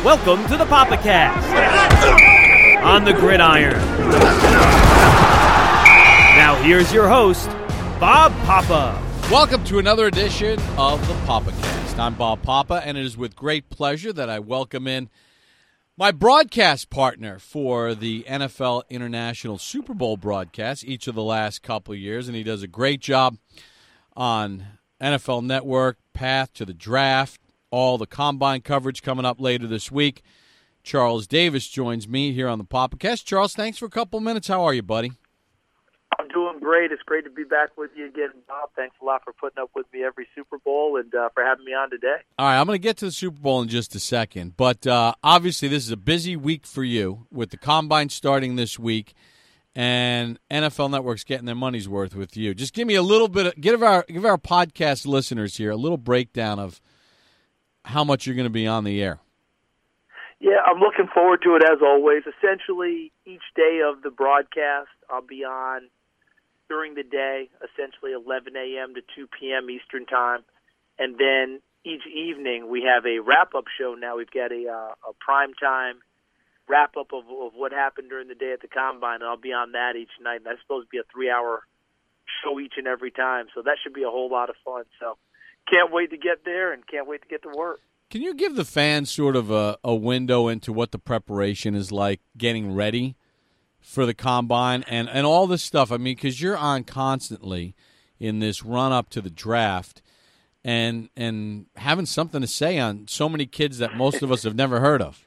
Welcome to the PapaCast on the Gridiron. Now here's your host, Bob Papa. Welcome to another edition of the PapaCast. I'm Bob Papa, and it is with great pleasure that I welcome in my broadcast partner for the NFL International Super Bowl broadcast each of the last couple of years, and he does a great job on NFL Network, Path to the Draft, all the Combine coverage coming up later this week. Charles Davis joins me here on the PapaCast. Charles, thanks for a couple minutes. How are you, buddy? I'm doing great. It's great to be back with you again, Bob. Thanks a lot for putting up with me every Super Bowl and for having me on today. All right, I'm going to get to the Super Bowl in just a second, but obviously this is a busy week for you with the Combine starting this week and NFL Network's getting their money's worth with you. Just give me a little bit, give our podcast listeners here a little breakdown of how much you're going to be on the air. Yeah, I'm looking forward to it as always. Essentially, each day of the broadcast, I'll be on during the day, essentially 11 a.m. to 2 p.m. Eastern Time. And then each evening we have a wrap-up show now. We've got a prime-time wrap-up of what happened during the day at the Combine, and I'll be on that each night. And that's supposed to be a 3-hour show each and every time, so that should be a whole lot of fun. So can't wait to get there and can't wait to get to work. Can you give the fans sort of a window into what the preparation is like getting ready for the Combine and all this stuff? I mean, because you're on constantly in this run-up to the draft and having something to say on so many kids that most of us have never heard of.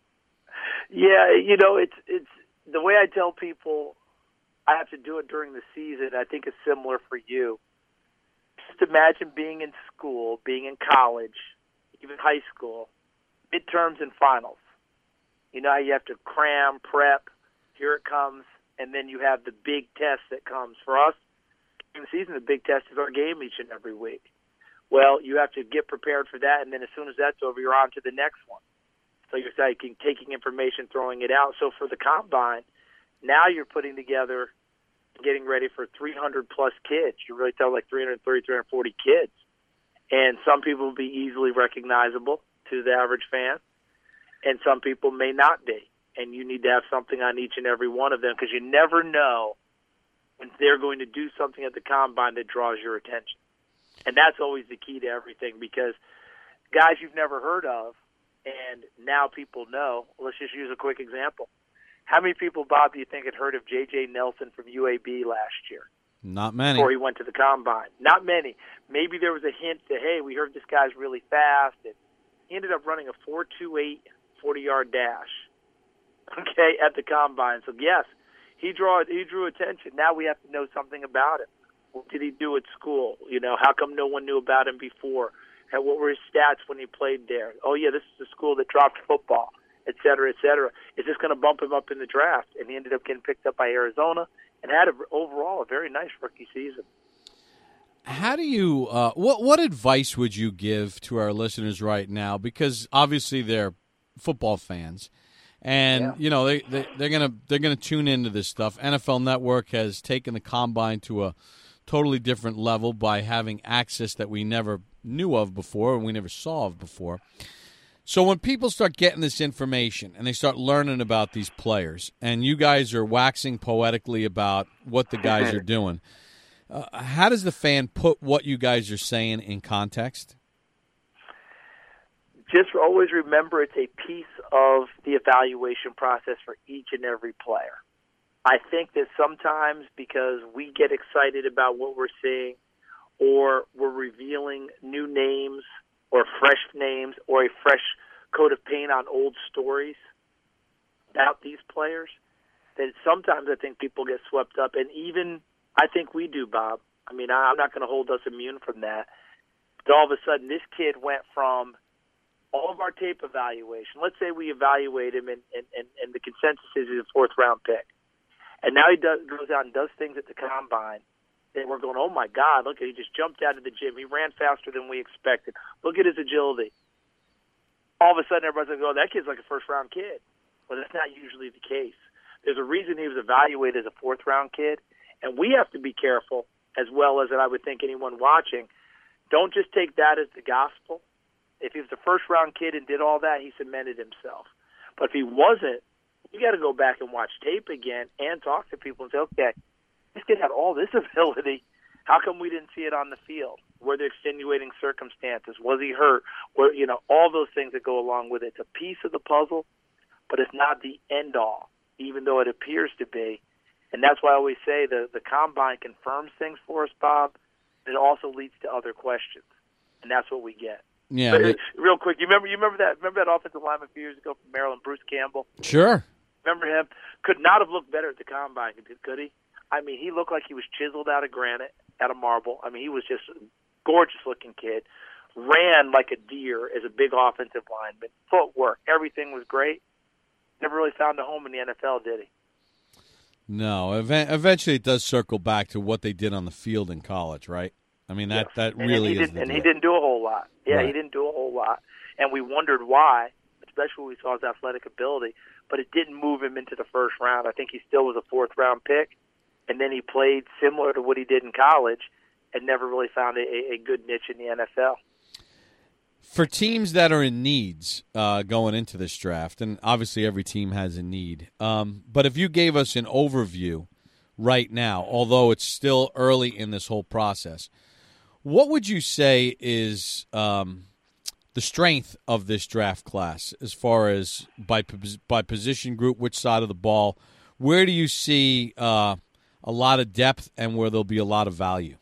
Yeah, you know, it's the way I tell people I have to do it during the season. I think it's similar for you. Just imagine being in school, being in college, even high school, midterms and finals. You know, you have to cram, prep, here it comes, and then you have the big test that comes. For us, during the season, the big test is our game each and every week. Well, you have to get prepared for that, and then as soon as that's over, you're on to the next one. So you're taking information, throwing it out. So for the Combine, now you're putting together, getting ready for 300-plus kids. You really tell like 330, 340 kids. And some people will be easily recognizable to the average fan, and some people may not be. And you need to have something on each and every one of them because you never know when they're going to do something at the Combine that draws your attention. And that's always the key to everything because guys you've never heard of, and now people know. Let's just use a quick example. How many people, Bob, do you think had heard of J.J. Nelson from UAB last year? Not many. Before he went to the Combine. Not many. Maybe there was a hint that, hey, we heard this guy's really fast. And he ended up running a 4.28 40-yard dash, okay, at the Combine. So, yes, he drew attention. Now we have to know something about him. What did he do at school? You know, how come no one knew about him before? What were his stats when he played there? Oh, yeah, this is a school that dropped football, et cetera, et cetera. Is this going to bump him up in the draft? And he ended up getting picked up by Arizona and had overall a very nice rookie season. How do you what advice would you give to our listeners right now? Because obviously they're football fans, and you know they're gonna tune into this stuff. NFL Network has taken the Combine to a totally different level by having access that we never knew of before and we never saw of before. So when people start getting this information and they start learning about these players, and you guys are waxing poetically about what the guys are doing, how does the fan put what you guys are saying in context? Just always remember it's a piece of the evaluation process for each and every player. I think that sometimes because we get excited about what we're seeing or we're revealing new names or fresh names or a fresh coat of paint on old stories about these players, that sometimes I think people get swept up, and even I think we do, Bob. I mean, I'm not going to hold us immune from that. But all of a sudden, this kid went from all of our tape evaluation. Let's say we evaluate him, and the consensus is he's a fourth-round pick. And now he goes out and does things at the Combine. And we're going, oh, my God, look, he just jumped out of the gym. He ran faster than we expected. Look at his agility. All of a sudden, everybody's going, oh, that kid's like a first-round kid. Well, that's not usually the case. There's a reason he was evaluated as a fourth-round kid, and we have to be careful, as well as I would think anyone watching. Don't just take that as the gospel. If he was a first-round kid and did all that, he cemented himself. But if he wasn't, you got to go back and watch tape again and talk to people and say, okay, this kid had all this ability. How come we didn't see it on the field? Were there extenuating circumstances? Was he hurt? All those things that go along with it. It's a piece of the puzzle, but it's not the end-all, even though it appears to be. And that's why I always say the combine confirms things for us, Bob. It also leads to other questions, and that's what we get. Yeah. Real quick, you remember that offensive lineman a few years ago from Maryland, Bruce Campbell? Sure. Remember him? Could not have looked better at the combine, could he? I mean, he looked like he was chiseled out of granite, out of marble. I mean, he was just a gorgeous-looking kid. Ran like a deer as a big offensive lineman. Footwork, everything was great. Never really found a home in the NFL, did he? No. Eventually, it does circle back to what they did on the field in college, right? I mean, that really is the deal. And he didn't do a whole lot. Yeah, right. He didn't do a whole lot. And we wondered why, especially when we saw his athletic ability. But it didn't move him into the first round. I think he still was a fourth-round pick. And then he played similar to what he did in college and never really found a good niche in the NFL. For teams that are in needs going into this draft, and obviously every team has a need, but if you gave us an overview right now, although it's still early in this whole process, what would you say is the strength of this draft class as far as by position group, which side of the ball? Where do you see a lot of depth and where there'll be a lot of value?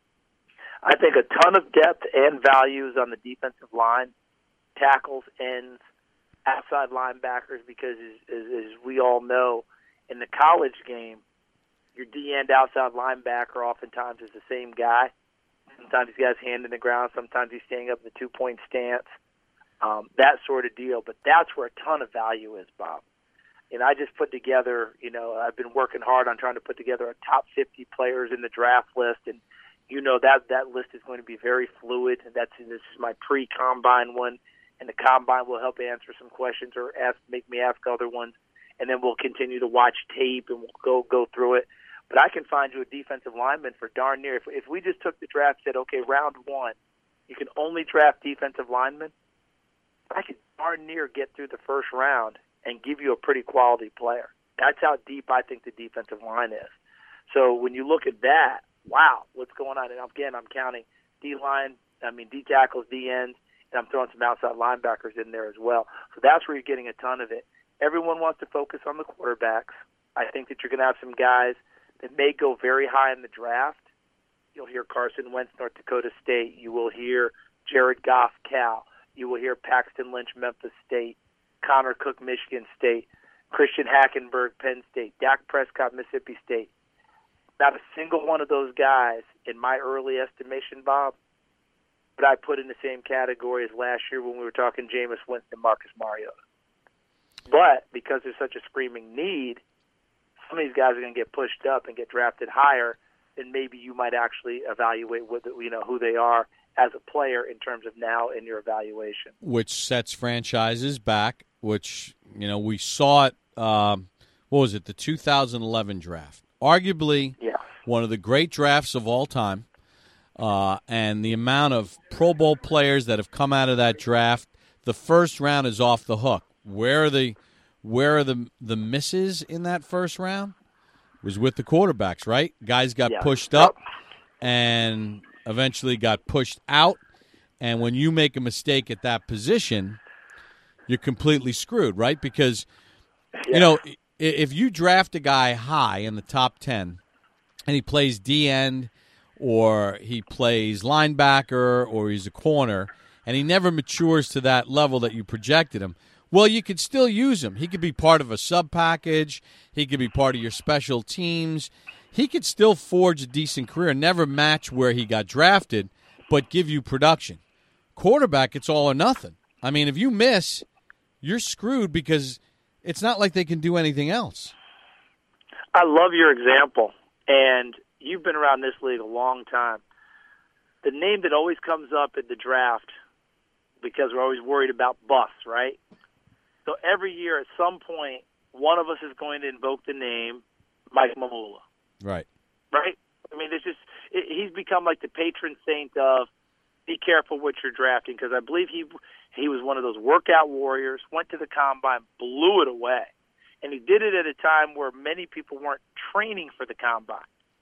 I think a ton of depth and values on the defensive line, tackles, ends, outside linebackers, because as we all know, in the college game, your D-end outside linebacker oftentimes is the same guy. Sometimes he's got his hand in the ground. Sometimes he's staying up in the two-point stance, that sort of deal. But that's where a ton of value is, Bob. And I just put together, I've been working hard on trying to put together a top 50 players in the draft list, and that list is going to be very fluid. And this is my pre-combine one, and the combine will help answer some questions or make me ask other ones, and then we'll continue to watch tape and we'll go through it. But I can find you a defensive lineman for darn near. If we just took the draft and said, okay, round one, you can only draft defensive linemen, I could darn near get through the first round and give you a pretty quality player. That's how deep I think the defensive line is. So when you look at that, wow, what's going on? And again, I'm counting D-line, D tackles, D-ends, and I'm throwing some outside linebackers in there as well. So that's where you're getting a ton of it. Everyone wants to focus on the quarterbacks. I think that you're going to have some guys that may go very high in the draft. You'll hear Carson Wentz, North Dakota State. You will hear Jared Goff, Cal. You will hear Paxton Lynch, Memphis State. Connor Cook, Michigan State. Christian Hackenberg, Penn State. Dak Prescott, Mississippi State. Not a single one of those guys, in my early estimation, Bob, but I put in the same category as last year when we were talking Jameis Winston, Marcus Mariota. But because there's such a screaming need, some of these guys are going to get pushed up and get drafted higher, and maybe you might actually evaluate who they are as a player in terms of now in your evaluation. Which sets franchises back, which, we saw it, the 2011 draft. Arguably one of the great drafts of all time, and the amount of Pro Bowl players that have come out of that draft, the first round is off the hook. Where are the misses in that first round? It was with the quarterbacks, right? Guys got pushed up and eventually got pushed out, and when you make a mistake at that position, you're completely screwed, right? Because, if you draft a guy high in the top 10 and he plays D-end or he plays linebacker or he's a corner and he never matures to that level that you projected him, well, you could still use him. He could be part of a sub-package. He could be part of your special teams. He could still forge a decent career, never match where he got drafted, but give you production. Quarterback, it's all or nothing. I mean, if you miss, you're screwed because it's not like they can do anything else. I love your example, and you've been around this league a long time. The name that always comes up in the draft, because we're always worried about busts, right? So every year at some point, one of us is going to invoke the name Mike Mamula. Right. Right? I mean, he's become like the patron saint of be careful what you're drafting, because I believe he was one of those workout warriors, went to the combine, blew it away. And he did it at a time where many people weren't training for the combine,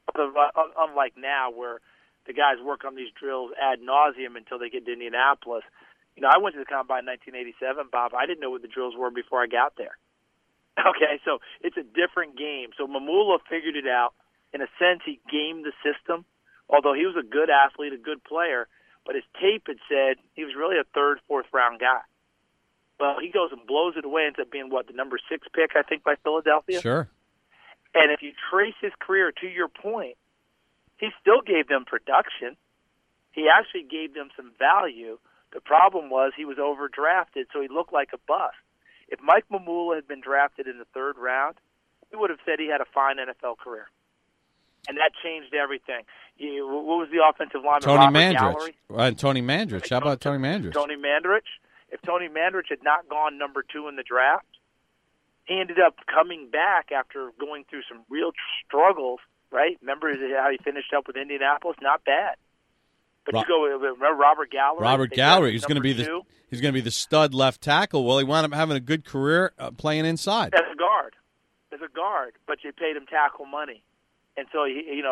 unlike now where the guys work on these drills ad nauseum until they get to Indianapolis. I went to the combine in 1987, Bob. I didn't know what the drills were before I got there. Okay, so it's a different game. So Mamula figured it out. In a sense, he gamed the system, although he was a good athlete, a good player, but his tape had said he was really a third, fourth-round guy. Well, he goes and blows it away, ends up being, the number 6 pick, I think, by Philadelphia? Sure. And if you trace his career, to your point, he still gave them production. He actually gave them some value. The problem was he was overdrafted, so he looked like a bust. If Mike Mamula had been drafted in the 3rd round, we would have said he had a fine NFL career. And that changed everything. What was the offensive lineman? Tony Mandrich. Tony Mandrich. How about Tony Mandrich? Tony Mandrich. If Tony Mandrich had not gone number 2 in the draft, he ended up coming back after going through some real struggles, right? Remember how he finished up with Indianapolis? Not bad. But remember Robert Gallery? Robert Gallery. He's going to be the stud left tackle. Well, he wound up having a good career playing inside. As a guard, but you paid him tackle money. And so,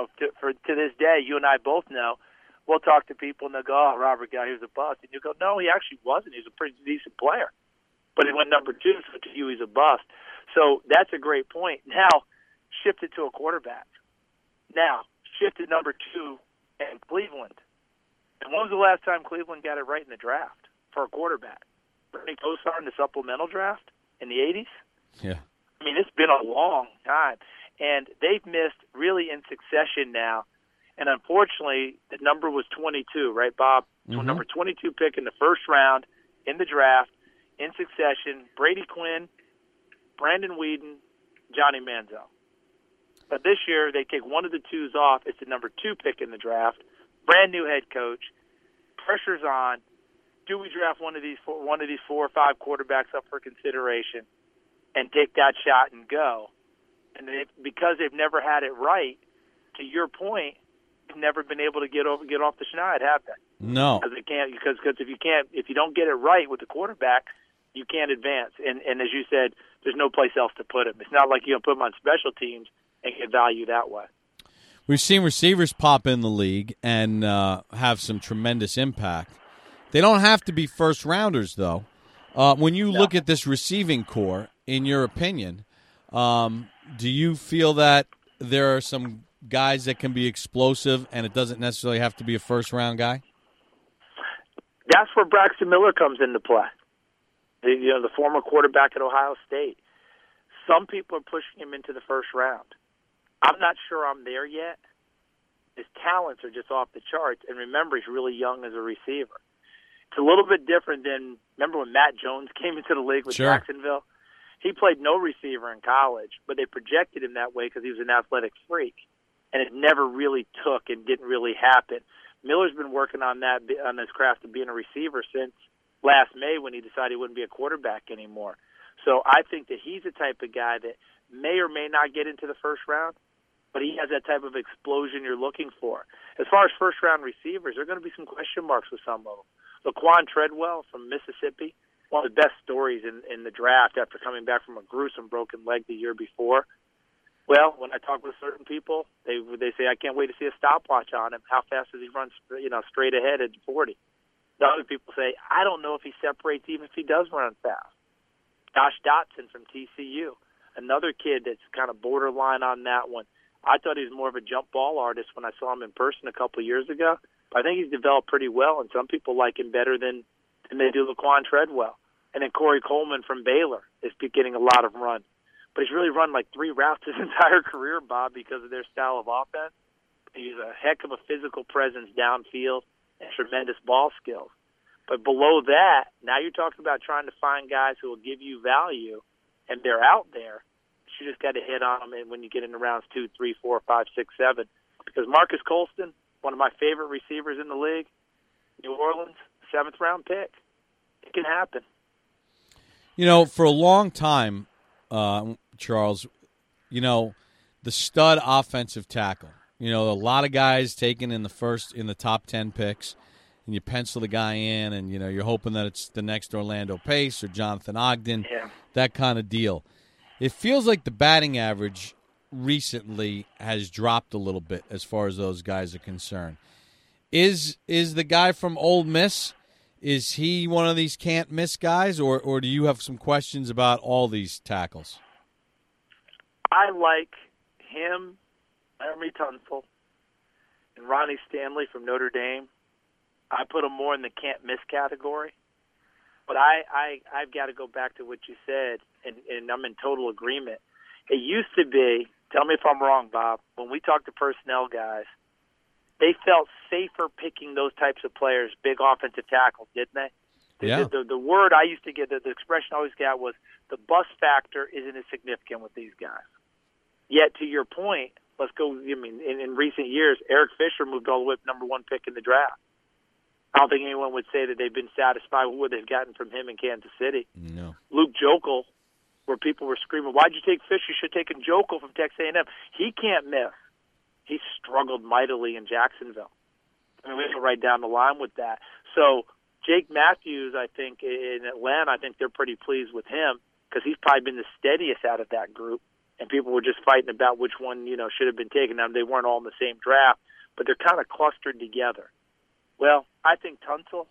to this day, you and I both know, we'll talk to people and they'll go, "Oh, Robert Gallery, he was a bust." And you go, "No, he actually wasn't. He was a pretty decent player. But he went number 2, so to you, he's a bust." So that's a great point. Now, shift it to a quarterback. Now, shift to number 2 in Cleveland. And when was the last time Cleveland got it right in the draft for a quarterback? Bernie Kosar in the supplemental draft in the 80s? Yeah. I mean, it's been a long time. And they've missed really in succession now. And unfortunately, the number was 22, right, Bob? Mm-hmm. Number 22 pick in the 1st round in the draft in succession, Brady Quinn, Brandon Weeden, Johnny Manziel. But this year, they take one of the 2s off. It's the number 2 pick in the draft. Brand new head coach. Pressure's on. Do we draft one of these 4 or 5 quarterbacks up for consideration and take that shot and go? And because they've never had it right, to your point, they've never been able to get off the schneid, have they? No, because if you don't get it right with the quarterback, you can't advance. And as you said, there's no place else to put him. It's not like you can put him on special teams and get value that way. We've seen receivers pop in the league and have some tremendous impact. They don't have to be first-rounders, though. When you look at this receiving core, in your opinion, do you feel that there are some guys that can be explosive and it doesn't necessarily have to be a first-round guy? That's where Braxton Miller comes into play. The former quarterback at Ohio State. Some people are pushing him into the 1st round. I'm not sure I'm there yet. His talents are just off the charts. And remember, he's really young as a receiver. It's a little bit different than, remember when Matt Jones came into the league with Jacksonville? He played no receiver in college, but they projected him that way because he was an athletic freak. And it never really took and didn't really happen. Miller's been working on his craft of being a receiver since last May when he decided he wouldn't be a quarterback anymore. So I think that he's the type of guy that may or may not get into the 1st round, but he has that type of explosion you're looking for. As far as 1st-round receivers, there are going to be some question marks with some of them. Laquan Treadwell from Mississippi, one of the best stories in the draft after coming back from a gruesome broken leg the year before. Well, when I talk with certain people, they say, "I can't wait to see a stopwatch on him. How fast does he run straight ahead at 40? The other people say, "I don't know if he separates even if he does run fast." Josh Dotson from TCU, another kid that's kind of borderline on that one. I thought he was more of a jump ball artist when I saw him in person a couple of years ago. But I think he's developed pretty well, and some people like him better than they do Laquan Treadwell. And then Corey Coleman from Baylor is getting a lot of run. But he's really run like 3 routes his entire career, Bob, because of their style of offense. He's a heck of a physical presence downfield and tremendous ball skills. But below that, now you're talking about trying to find guys who will give you value, and they're out there. You just got to hit on them when you get into rounds 2, 3, 4, 5, 6, 7. Because Marcus Colston, one of my favorite receivers in the league, New Orleans, 7th-round pick. It can happen. For a long time, Charles, the stud offensive tackle. A lot of guys taken in the top 10 picks, and you pencil the guy in, and you're hoping that it's the next Orlando Pace or Jonathan Ogden, that kind of deal. It feels like the batting average recently has dropped a little bit as far as those guys are concerned. Is the guy from Ole Miss, is he one of these can't miss guys, or do you have some questions about all these tackles? I like him, Laremy Tunsil, and Ronnie Stanley from Notre Dame. I put them more in the can't miss category. But I've got to go back to what you said, and I'm in total agreement. It used to be, tell me if I'm wrong, Bob, when we talked to personnel guys, they felt safer picking those types of players, big offensive tackles, didn't they? Yeah. The word I used to get, the expression I always got was the bust factor isn't as significant with these guys. Yet, to your point, let's go, in recent years, Eric Fisher moved all the way up number 1 pick in the draft. I don't think anyone would say that they've been satisfied with what they've gotten from him in Kansas City. No. Luke Jokel, where people were screaming, "Why'd you take Fisher? You should have taken Jokel from Texas A&M." He can't miss. He struggled mightily in Jacksonville. We go right down the line with that. So Jake Matthews, I think, in Atlanta, I think they're pretty pleased with him because he's probably been the steadiest out of that group, and people were just fighting about which one should have been taken. Now, they weren't all in the same draft, but they're kind of clustered together. Well, I think Tunsil,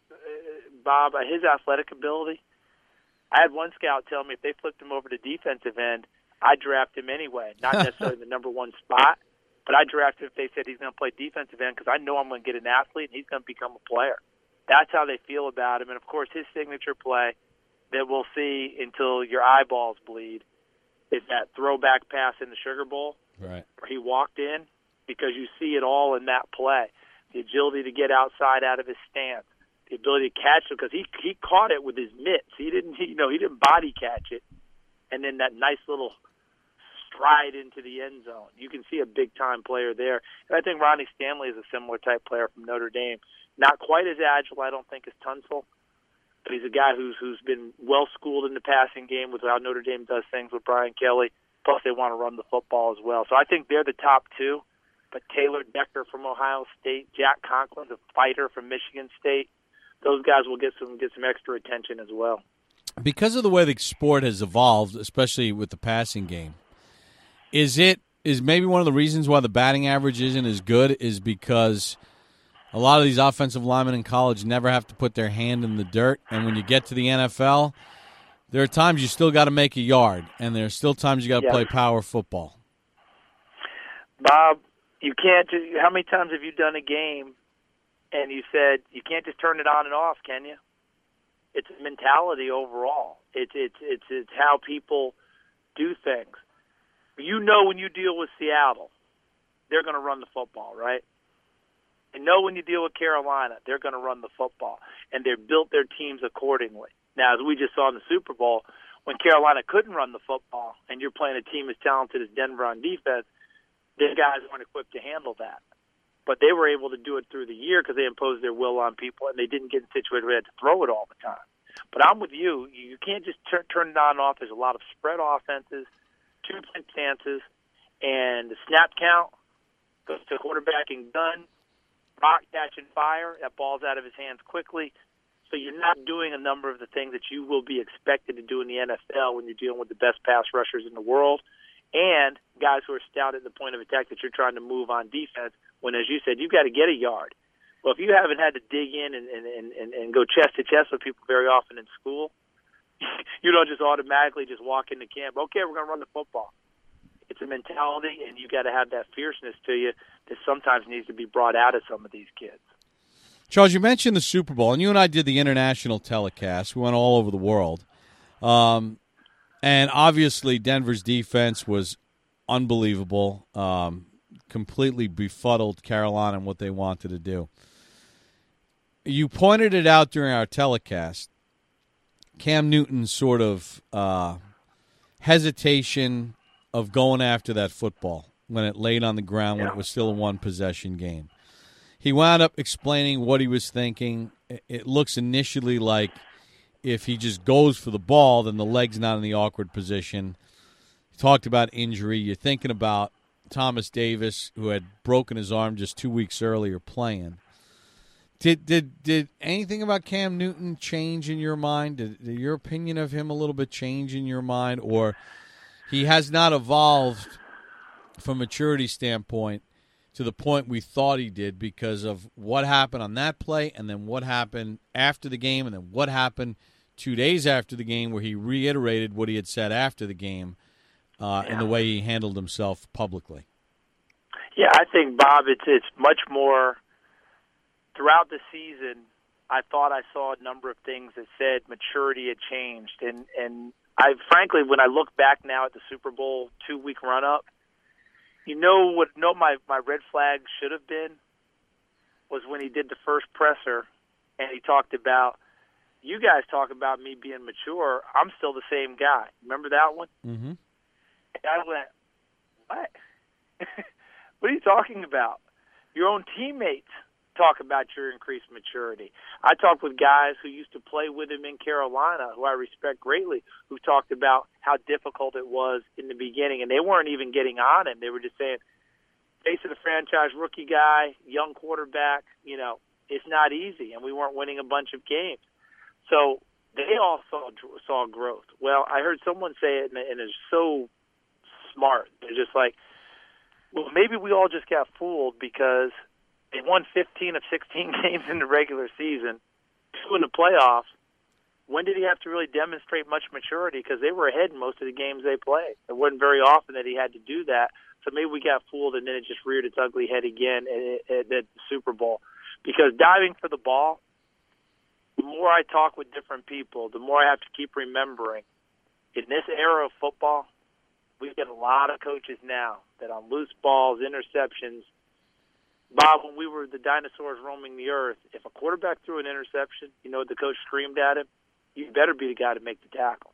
Bob, his athletic ability, I had one scout tell me if they flipped him over to defensive end, I'd draft him anyway. Not necessarily the number 1 spot, but I'd draft him if they said he's going to play defensive end because I know I'm going to get an athlete and he's going to become a player. That's how they feel about him. And, of course, his signature play that we'll see until your eyeballs bleed is that throwback pass in the Sugar Bowl where he walked in, because you see it all in that play. The agility to get outside out of his stance, the ability to catch it because he caught it with his mitts. He didn't body catch it, and then that nice little stride into the end zone. You can see a big time player there, and I think Ronnie Stanley is a similar type player from Notre Dame. Not quite as agile, I don't think, as Tunsil, but he's a guy who's been well schooled in the passing game with how Notre Dame does things with Brian Kelly. Plus, they want to run the football as well. So I think they're the top 2. But Taylor Decker from Ohio State, Jack Conklin, the fighter from Michigan State, those guys will get some extra attention as well. Because of the way the sport has evolved, especially with the passing game, is maybe one of the reasons why the batting average isn't as good is because a lot of these offensive linemen in college never have to put their hand in the dirt, and when you get to the NFL, there are times you still got to make a yard, and there are still times you got to play power football. Bob, you can't just. How many times have you done a game and you said you can't just turn it on and off, can you? It's a mentality overall. It's how people do things. When you deal with Seattle, they're going to run the football, right? And when you deal with Carolina, they're going to run the football, and they've built their teams accordingly. Now, as we just saw in the Super Bowl, when Carolina couldn't run the football, and you're playing a team as talented as Denver on defense, their guys weren't equipped to handle that. But they were able to do it through the year because they imposed their will on people, and they didn't get in situations where they had to throw it all the time. But I'm with you. You can't just turn it on and off. There's a lot of spread offenses, 2-point stances, and the snap count goes to quarterback and gun, rock, catch, and fire. That ball's out of his hands quickly. So you're not doing a number of the things that you will be expected to do in the NFL when you're dealing with the best pass rushers in the world and guys who are stout at the point of attack that you're trying to move on defense when, as you said, you've got to get a yard. Well, if you haven't had to dig in and go chest to chest with people very often in school, you don't just automatically just walk into camp, okay, we're going to run the football. It's a mentality, and you got to have that fierceness to you that sometimes needs to be brought out of some of these kids. Charles, you mentioned the Super Bowl, and you and I did the international telecast. We went all over the world. And obviously Denver's defense was unbelievable, completely befuddled Carolina and what they wanted to do. You pointed it out during our telecast, Cam Newton's sort of hesitation of going after that football when it laid on the ground when it was still a one-possession game. He wound up explaining what he was thinking. It looks initially like if he just goes for the ball, then the leg's not in the awkward position. He talked about injury. You're thinking about Thomas Davis, who had broken his arm just 2 weeks earlier playing. Did anything about Cam Newton change in your mind? Did your opinion of him a little bit change in your mind, or he has not evolved from a maturity standpoint to the point we thought he did because of what happened on that play and then what happened after the game and then what happened 2 days after the game where he reiterated what he had said after the game in the way he handled himself publicly? Yeah, I think, Bob, it's much more throughout the season. I thought I saw a number of things that said maturity had changed. And I frankly, when I look back now at the Super Bowl 2-week run-up, my red flag should have been was when he did the first presser and he talked about, you guys talk about me being mature. I'm still the same guy. Remember that one? Mm-hmm. And I went, what? What are you talking about? Your own teammates talk about your increased maturity. I talked with guys who used to play with him in Carolina, who I respect greatly, who talked about how difficult it was in the beginning, and they weren't even getting on him. They were just saying, face of the franchise rookie guy, young quarterback, it's not easy, and we weren't winning a bunch of games. So they all saw growth. Well, I heard someone say it, and it's so smart. They're just like, well, maybe we all just got fooled because they won 15 of 16 games in the regular season, 2 in the playoffs. When did he have to really demonstrate much maturity? Because they were ahead in most of the games they played. It wasn't very often that he had to do that. So maybe we got fooled, and then it just reared its ugly head again at the Super Bowl. Because diving for the ball, the more I talk with different people, the more I have to keep remembering, in this era of football, we get a lot of coaches now that on loose balls, interceptions. Bob, when we were the dinosaurs roaming the earth, if a quarterback threw an interception, the coach screamed at him, you better be the guy to make the tackle.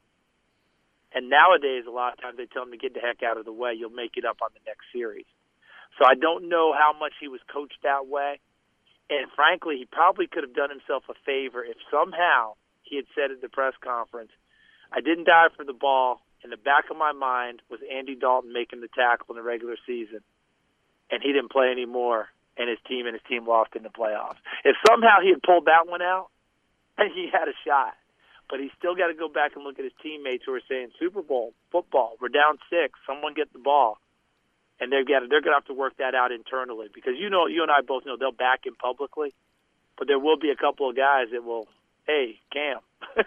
And nowadays, a lot of times they tell him to get the heck out of the way. You'll make it up on the next series. So I don't know how much he was coached that way. And frankly, he probably could have done himself a favor if somehow he had said at the press conference, I didn't dive for the ball. In the back of my mind was Andy Dalton making the tackle in the regular season. And he didn't play anymore, and his team lost in the playoffs. If somehow he had pulled that one out, he had a shot. But he's still got to go back and look at his teammates who are saying, Super Bowl, football, we're down 6, someone get the ball. And they're going to have to work that out internally because, you and I both know they'll back him publicly, but there will be a couple of guys that will, hey, Cam,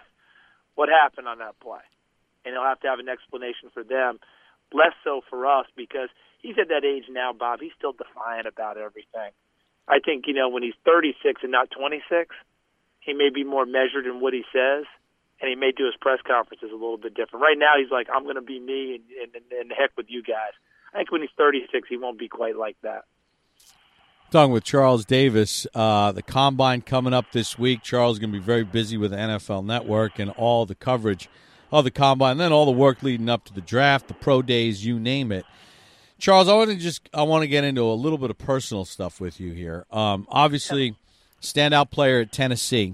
what happened on that play? And he'll have to have an explanation for them, less so for us because he's at that age now, Bob. He's still defiant about everything. I think, when he's 36 and not 26, he may be more measured in what he says, and he may do his press conferences a little bit different. Right now, he's like, I'm going to be me and heck with you guys. I think when he's 36, he won't be quite like that. Talking with Charles Davis, the Combine coming up this week. Charles is going to be very busy with the NFL Network and all the coverage of the Combine, and then all the work leading up to the draft, the pro days, you name it. Charles, I want to get into a little bit of personal stuff with you here. Obviously, standout player at Tennessee,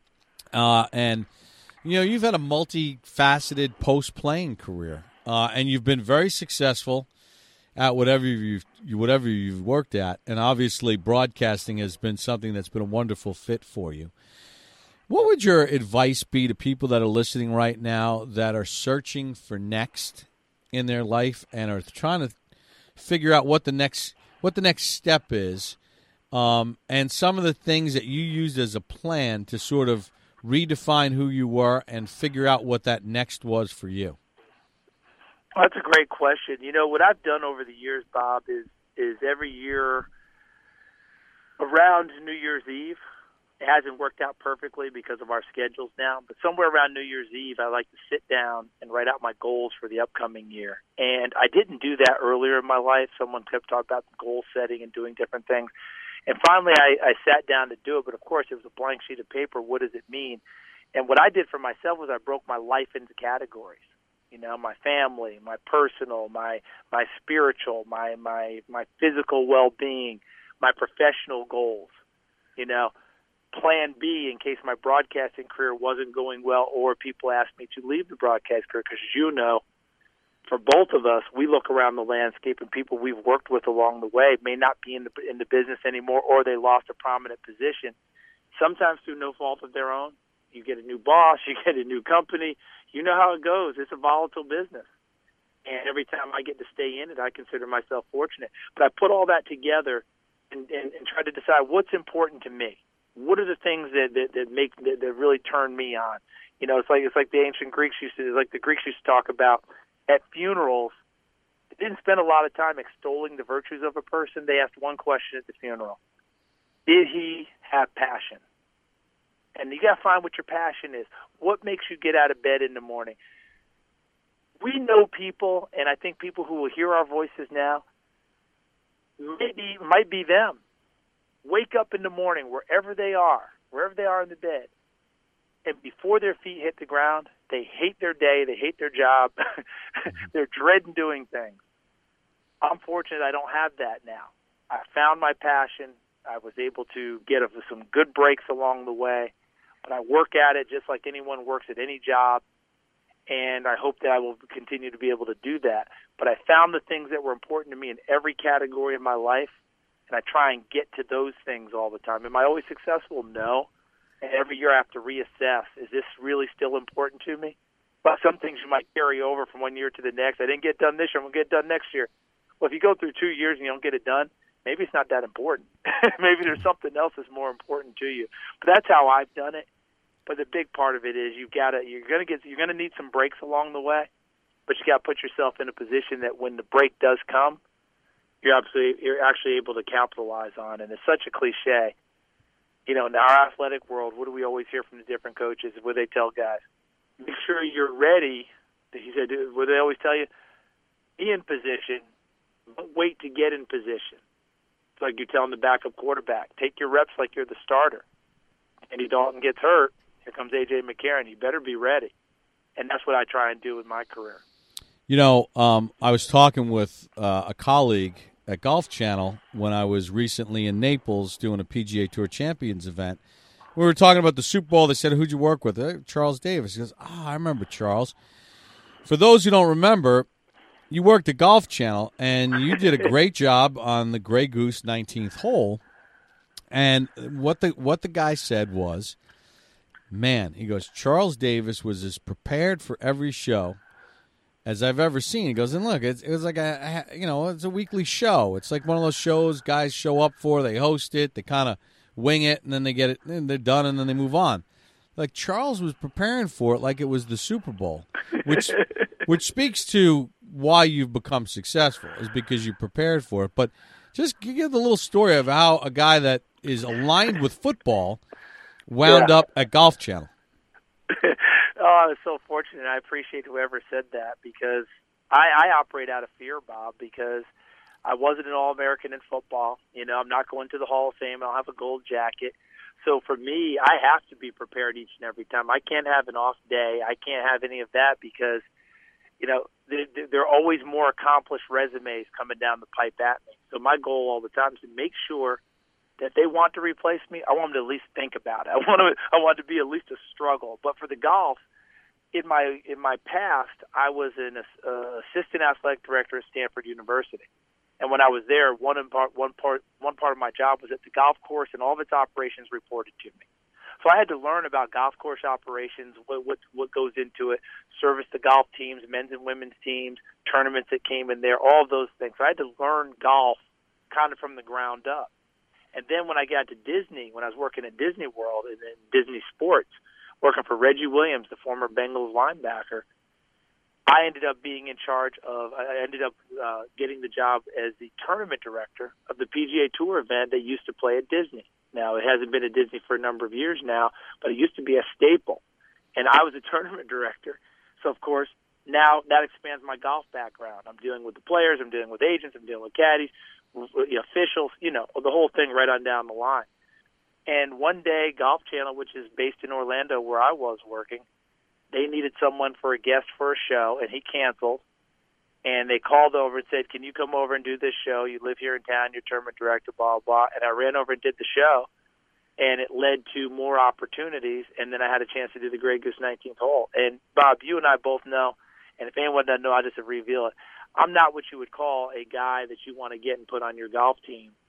and you've had a multifaceted post-playing career, and you've been very successful at whatever you've worked at, and obviously broadcasting has been something that's been a wonderful fit for you. What would your advice be to people that are listening right now that are searching for next in their life and are trying to figure out what the next step is, and some of the things that you used as a plan to sort of redefine who you were and figure out what that next was for you? Well, that's a great question. What I've done over the years, Bob, is every year around New Year's Eve, it hasn't worked out perfectly because of our schedules now, but somewhere around New Year's Eve, I like to sit down and write out my goals for the upcoming year. And I didn't do that earlier in my life. Someone kept talking about goal setting and doing different things. And finally, I sat down to do it, but of course, it was a blank sheet of paper. What does it mean? And what I did for myself was I broke my life into categories. My family, my personal, my spiritual, my physical well-being, my professional goals, Plan B in case my broadcasting career wasn't going well or people asked me to leave the broadcast career because, for both of us, we look around the landscape and people we've worked with along the way may not be in the business anymore or they lost a prominent position. sometimes through no fault of their own. You get a new boss, you get a new company. You know how it goes. It's a volatile business. And every time I get to stay in it, I consider myself fortunate. But I put all that together and try to decide what's important to me. What are the things that really turn me on? You know, it's like the ancient Greeks used to, like the Greeks used to talk about at funerals. They didn't spend a lot of time extolling the virtues of a person. They asked one question at the funeral: did he have passion? And you got to find what your passion is. What makes you get out of bed in the morning? We know people, and I think people who will hear our voices now, might be them. Wake up in the morning, wherever they are in the bed, and before their feet hit the ground, they hate their day, they hate their job, they're dreading doing things. I'm fortunate I don't have that now. I found my passion. I was able to get some good breaks along the way, but I work at it just like anyone works at any job, and I hope that I will continue to be able to do that. But I found the things that were important to me in every category of my life, and I try and get to those things all the time. Am I always successful? No. And every year I have to reassess, is this really still important to me? But some things you might carry over from one year to the next. I didn't get done this year, I'm going to get done next year. Well, if you go through 2 years and you don't get it done, maybe it's not that important. Maybe there's something else that's more important to you. But that's how I've done it. But the big part of it is you're going to need some breaks along the way, but you got to put yourself in a position that when the break does come, you're actually able to capitalize on. And it's such a cliche. You know, in our athletic world, what do we always hear from the different coaches? What they tell guys? Make sure you're ready. He said, what they always tell you? Be in position. Don't wait to get in position. It's like you're telling the backup quarterback, take your reps like you're the starter. Andy Dalton gets hurt, here comes A.J. McCarron. You better be ready. And that's what I try and do with my career. You know, I was talking with a colleague at Golf Channel when I was recently in Naples doing a PGA Tour Champions event. We were talking about the Super Bowl. They said, who'd you work with? Charles Davis. He goes, I remember Charles. For those who don't remember, you worked at Golf Channel, and you did a great job on the Grey Goose 19th hole. And what the guy said was, man, he goes, Charles Davis was as prepared for every show as I've ever seen. He goes, and look, it was like it's a weekly show. It's like one of those shows guys show up for, they host it, they kind of wing it, and then they get it, and they're done, and then they move on. Like Charles was preparing for it like it was the Super Bowl, which speaks to why you've become successful, is because you prepared for it. But just give the little story of how a guy that is aligned with football wound up at Golf Channel. Oh, I was so fortunate. I appreciate whoever said that, because I operate out of fear, Bob, because I wasn't an All-American in football. You know, I'm not going to the Hall of Fame. I don't have a gold jacket. So for me, I have to be prepared each and every time. I can't have an off day. I can't have any of that because, you know, there are always more accomplished resumes coming down the pipe at me. So my goal all the time is to make sure that if they want to replace me, I want them to at least think about it. I want it to be at least a struggle. But for the golf, in my past, I was an assistant athletic director at Stanford University. And when I was there, one part of my job was that the golf course and all of its operations reported to me. So I had to learn about golf course operations, what goes into it, service the golf teams, men's and women's teams, tournaments that came in there, all of those things. So I had to learn golf kind of from the ground up. And then when I got to Disney, when I was working at Disney World and then Disney Sports, working for Reggie Williams, the former Bengals linebacker, I ended up being in charge of, getting the job as the tournament director of the PGA Tour event that used to play at Disney. Now, it hasn't been at Disney for a number of years now, but it used to be a staple. And I was a tournament director. So, of course, now that expands my golf background. I'm dealing with the players, I'm dealing with agents, I'm dealing with caddies, officials, the whole thing right on down the line. And one day, Golf Channel, which is based in Orlando where I was working, they needed someone for a guest for a show, and he canceled. And they called over and said, can you come over and do this show? You live here in town, you're tournament director, blah, blah. And I ran over and did the show, and it led to more opportunities, and then I had a chance to do the Grey Goose 19th hole. And, Bob, you and I both know, and if anyone doesn't know, I'll just reveal it. I'm not what you would call a guy that you want to get and put on your golf team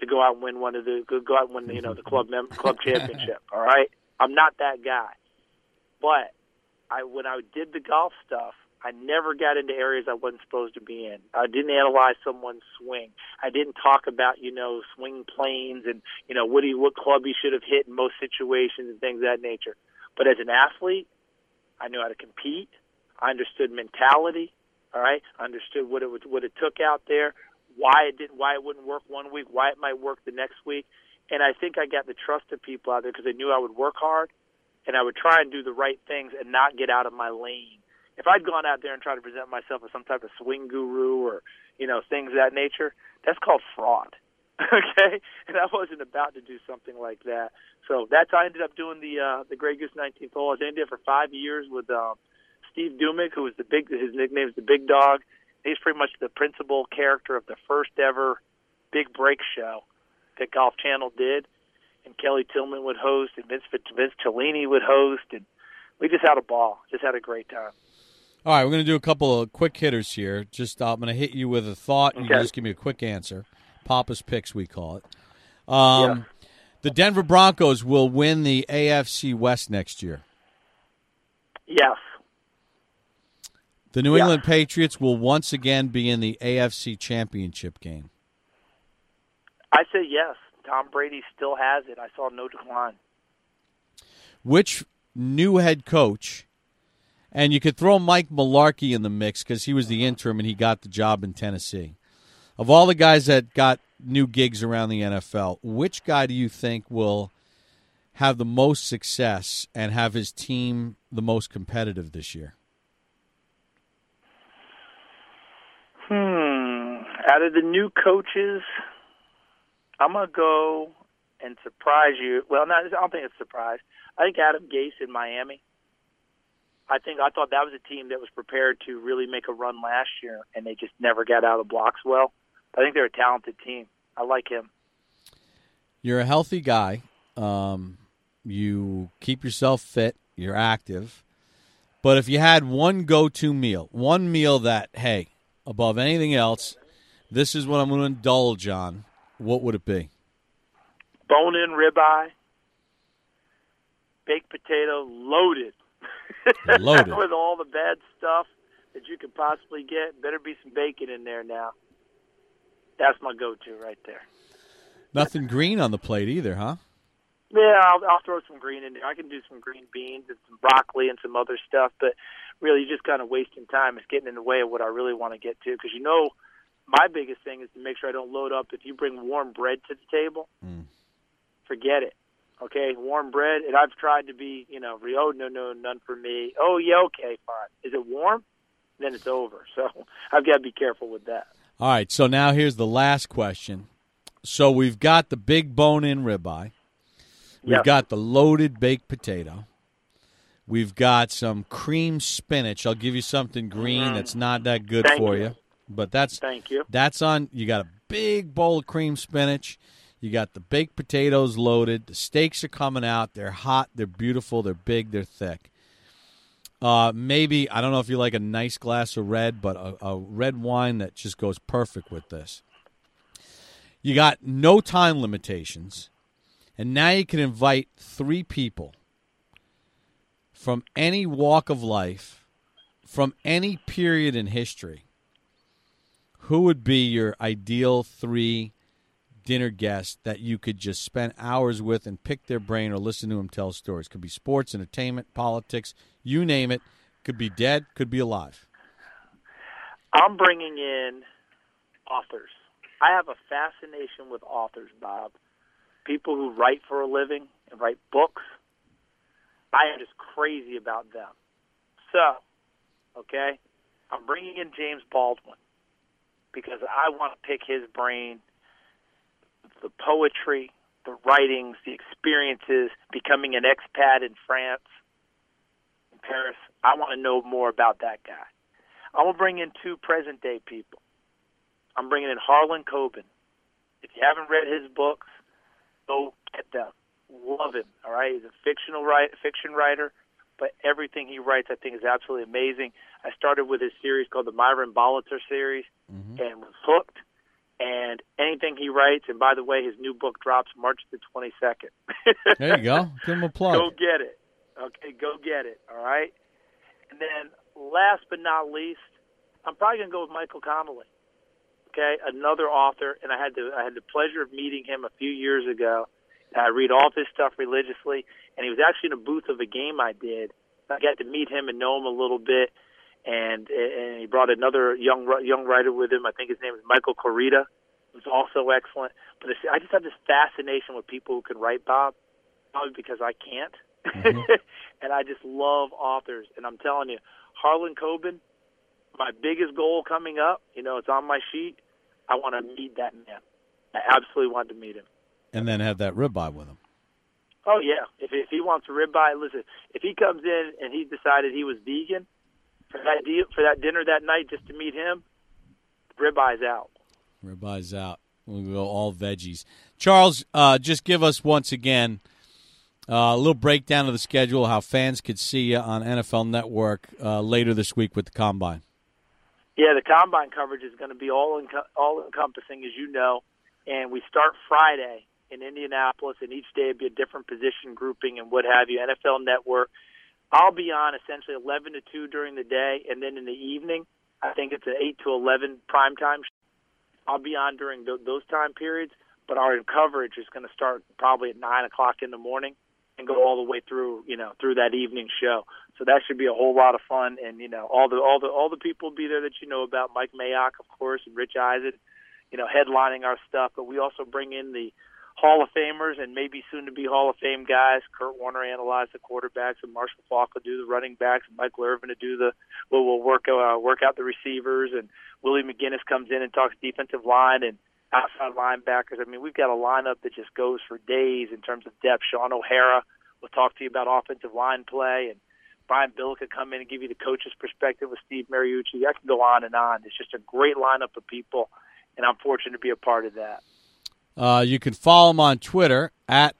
to go out and win the club championship. All right, I'm not that guy. But when I did the golf stuff, I never got into areas I wasn't supposed to be in. I didn't analyze someone's swing. I didn't talk about, swing planes and, what club he should have hit in most situations and things of that nature. But as an athlete, I knew how to compete. I understood mentality. All right, I understood what it took out there, why it wouldn't work one week, why it might work the next week. And I think I got the trust of people out there because they knew I would work hard and I would try and do the right things and not get out of my lane. If I'd gone out there and tried to present myself as some type of swing guru or, things of that nature, that's called fraud, okay? And I wasn't about to do something like that. So that's how I ended up doing the Grey Goose 19th hole. I was in there for 5 years with Steve Dumick, who was his nickname is the Big Dog. He's pretty much the principal character of the first ever Big Break show that Golf Channel did. And Kelly Tillman would host, and Vince Cellini would host, and we just had a ball, just had a great time. All right, we're going to do a couple of quick hitters here. I'm going to hit you with a thought, and you just give me a quick answer. Papa's Picks, we call it. The Denver Broncos will win the AFC West next year. Yes. The New England Patriots will once again be in the AFC Championship game. I say yes. Tom Brady still has it. I saw no decline. Which new head coach, and you could throw Mike Mularkey in the mix because he was the interim and he got the job in Tennessee. Of all the guys that got new gigs around the NFL, which guy do you think will have the most success and have his team the most competitive this year? Out of the new coaches, I'm going to go and surprise you. Well, I don't think it's a surprise. I think Adam Gase in Miami. I thought that was a team that was prepared to really make a run last year, and they just never got out of the blocks well. I think they're a talented team. I like him. You're a healthy guy. You keep yourself fit. You're active. But if you had one go-to meal, one meal that, hey, above anything else, this is what I'm going to indulge on, what would it be? Bone-in ribeye, baked potato, loaded. Loaded. With all the bad stuff that you could possibly get. Better be some bacon in there now. That's my go-to right there. Nothing green on the plate either, huh? Yeah, I'll throw some green in there. I can do some green beans and some broccoli and some other stuff, but really just kind of wasting time. It's getting in the way of what I really want to get to because, my biggest thing is to make sure I don't load up. If you bring warm bread to the table, forget it. Okay, warm bread, and I've tried to be, no, none for me. Oh, yeah, okay, fine. Is it warm? Then it's over. So I've got to be careful with that. All right, so now here's the last question. So we've got the big bone-in ribeye. We've got the loaded baked potato. We've got some cream spinach. I'll give you something green that's not that good for you. But Thank you. That's on. You got a big bowl of cream spinach. You got the baked potatoes loaded. The steaks are coming out. They're hot. They're beautiful. They're big. They're thick. Maybe, I don't know if you like a nice glass of red, but a red wine that just goes perfect with this. You got no time limitations. And now you can invite 3 people from any walk of life, from any period in history. Who would be your ideal 3 dinner guests that you could just spend hours with and pick their brain or listen to them tell stories? Could be sports, entertainment, politics, you name it. Could be dead, could be alive. I'm bringing in authors. I have a fascination with authors, Bob. People who write for a living and write books. I am just crazy about them. So, okay, I'm bringing in James Baldwin because I want to pick his brain, the poetry, the writings, the experiences, becoming an expat in France, in Paris. I want to know more about that guy. I'm going to bring in 2 present-day people. I'm bringing in Harlan Coben. If you haven't read his books, go get them. Love him, all right? He's a fiction writer, but everything he writes I think is absolutely amazing. I started with his series called the Myron Bolitzer series and was hooked. And anything he writes, and by the way, his new book drops March the 22nd. There you go. Give him a plug. Go get it. Okay, go get it, all right? And then last but not least, I'm probably going to go with Michael Connelly, okay, another author, and I had the pleasure of meeting him a few years ago. I read all of his stuff religiously, and he was actually in a booth of a game I did. I got to meet him and know him a little bit, and he brought another young writer with him. I think his name is Michael Corita, who's also excellent. But I just have this fascination with people who can write, Bob, probably because I can't. Mm-hmm. And I just love authors. And I'm telling you, Harlan Coben, my biggest goal coming up, it's on my sheet. I want to meet that man. I absolutely want to meet him. And then have that ribeye with him. Oh, yeah. If he wants a ribeye, listen, if he comes in and he decided he was vegan for that dinner that night just to meet him, ribeye's out. Ribeye's out. We'll go all veggies. Charles, just give us once again a little breakdown of the schedule, how fans could see you on NFL Network later this week with the Combine. Yeah, the Combine coverage is going to be all-encompassing, as you know, and we start Friday in Indianapolis, and each day will be a different position grouping and what have you, NFL Network. I'll be on essentially 11 to 2 during the day, and then in the evening, I think it's an 8 to 11 primetime show. I'll be on during those time periods, but our coverage is going to start probably at 9 o'clock in the morning and go all the way through, through that evening show. So that should be a whole lot of fun, and all the people will be there that you know about. Mike Mayock, of course, and Rich Eisen, headlining our stuff. But we also bring in the Hall of Famers and maybe soon-to-be Hall of Fame guys. Kurt Warner analyze the quarterbacks, and Marshall Faulk will do the running backs, and Michael Irvin will do we'll work out the receivers, and Willie McGinnis comes in and talks defensive line and outside linebackers. I mean, we've got a lineup that just goes for days in terms of depth. Sean O'Hara will talk to you about offensive line play, and Brian Billick will come in and give you the coach's perspective with Steve Mariucci. I can go on and on. It's just a great lineup of people, and I'm fortunate to be a part of that. You can follow him on Twitter at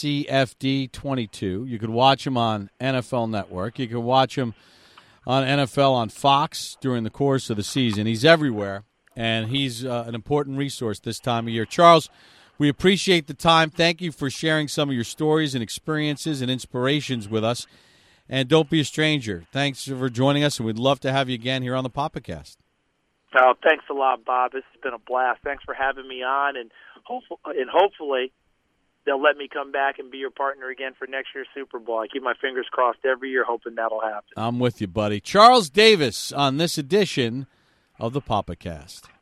CFD22. You can watch him on NFL Network. You can watch him on NFL on Fox during the course of the season. He's everywhere, and he's an important resource this time of year. Charles, we appreciate the time. Thank you for sharing some of your stories and experiences and inspirations with us. And don't be a stranger. Thanks for joining us, and we'd love to have you again here on the Popcast. Oh, thanks a lot, Bob. This has been a blast. Thanks for having me on, and hopefully they'll let me come back and be your partner again for next year's Super Bowl. I keep my fingers crossed every year, hoping that'll happen. I'm with you, buddy. Charles Davis on this edition of the Popcast.